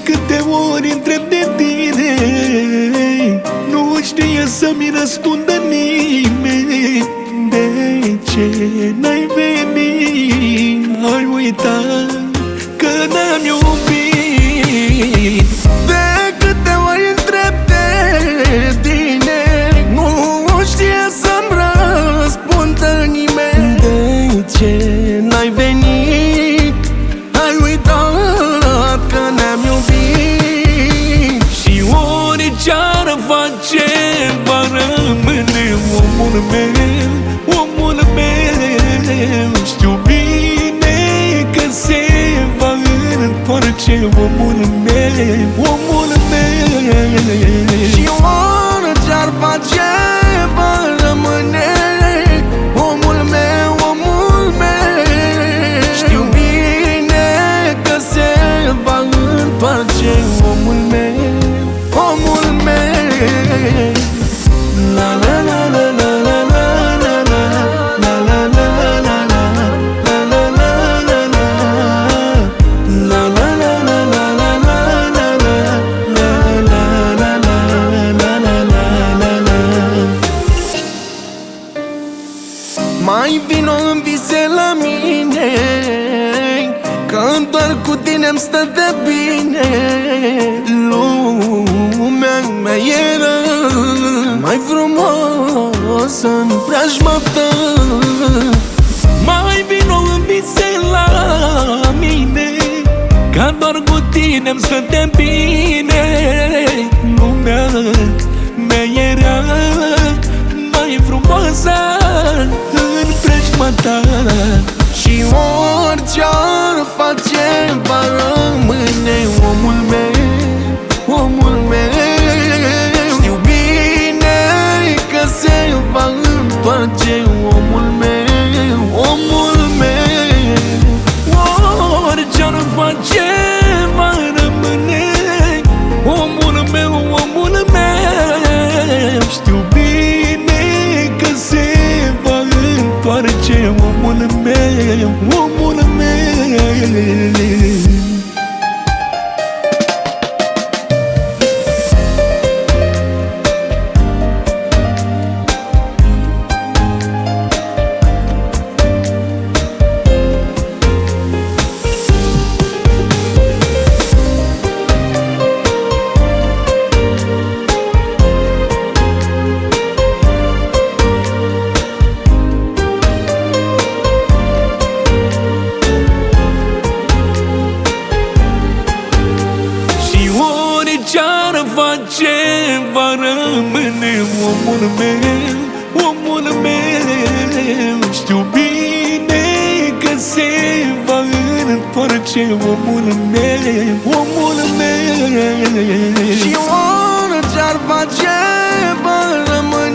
câte ori întreb de tine, nu știe să-mi răspundă nimeni. De ce n-ai venit? Ai uitat că ne-am iubit. De câte ori întreb de tine, nu știe să-mi răspundă nimeni. De ce n-ai venit? Ai uitat că ne-am iubit. Și orice-ar face, va rămâne omul meu, omul meu. Știu bine că se va întoarce omul meu, omul meu. Și orice-ar face, va rămâne omul meu, omul meu. Știu bine că se va întoarce omul meu, omul meu. La la la la la la la la la la la la la la la la. Mai vino în vise la mine, că doar cu tine-mi stă de bine. Lumea mea era mai frumoasă în preajma ta. Mai vino în vise la mine, că doar cu tine-mi stă de bine. Lumea mea era mai frumoasă în preajma ta. Și orice-ar face, va rămâne omul meu, omul meu. Știu bine că se va întoarce omul meu, omul meu. Orice-ar face, va rămâne omul meu, omul meu. Știu bine că se va întoarce omul meu, omul meu. Ce-ar face, va rămâne omul meu, omul meu. Știu bine că se va întoarce omul meu, omul meu. Și orice-ar face, va rămâne